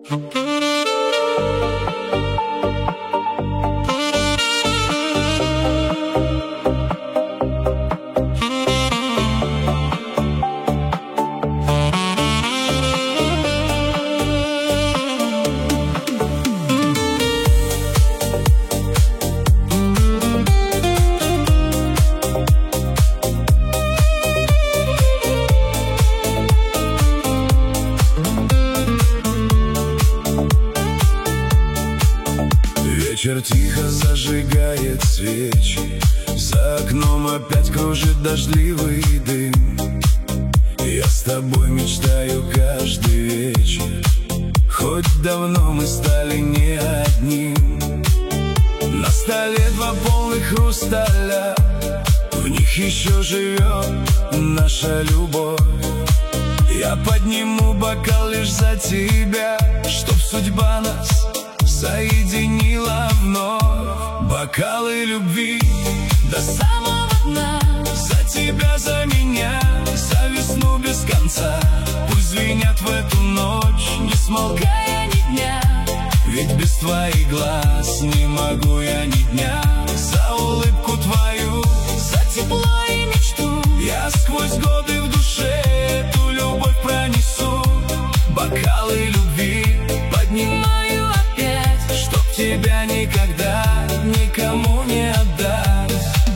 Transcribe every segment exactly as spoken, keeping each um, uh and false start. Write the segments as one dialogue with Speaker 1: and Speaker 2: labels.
Speaker 1: Вечер тихо зажигает свечи, за окном опять кружит дождливый дым. Я с тобой мечтаю каждый вечер, хоть давно мы стали не одним. На столе два полных хрусталя, в них еще живет наша любовь. Я подниму бокал лишь за тебя, чтоб судьба нас соединила вновь. Бокалы любви до самого дна, за тебя, за меня, за весну без конца. Пусть звенят в эту ночь, не смолкая ни дня, ведь без твоих глаз не могу я ни дня. За улыбку твою, за тепло и мечту, я сквозь годы в душе эту любовь пронесу. Бокалы любви поднимаю опять, чтоб тебя никогда никому не отдать.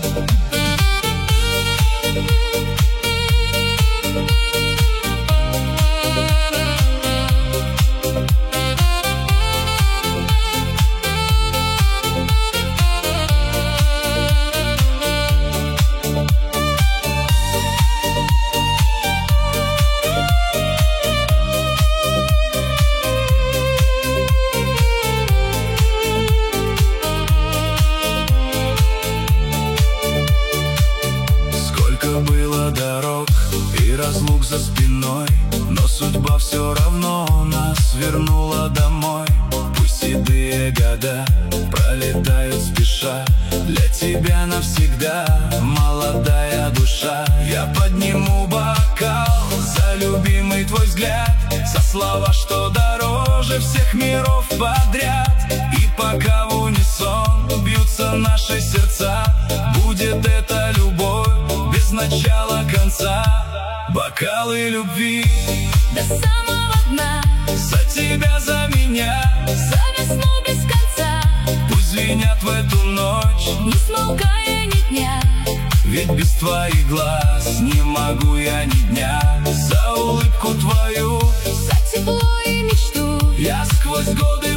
Speaker 1: Было дорог и разлук за спиной, но судьба все равно нас вернула домой. Пусть седые года пролетают спеша, для тебя навсегда молодая душа. Я подниму бокал за любимый твой взгляд, за слова, что дороже всех миров подряд. И пока в унисон бьются наши сердца, будет эта любовь без начала конца. Бокалы любви
Speaker 2: до самого дна,
Speaker 1: за тебя, за меня,
Speaker 2: за весну без конца.
Speaker 1: Пусть звенят в эту ночь,
Speaker 2: не смолкая ни дня,
Speaker 1: ведь без твоих глаз не могу я ни дня. За улыбку твою,
Speaker 2: за тепло и мечту,
Speaker 1: я сквозь годы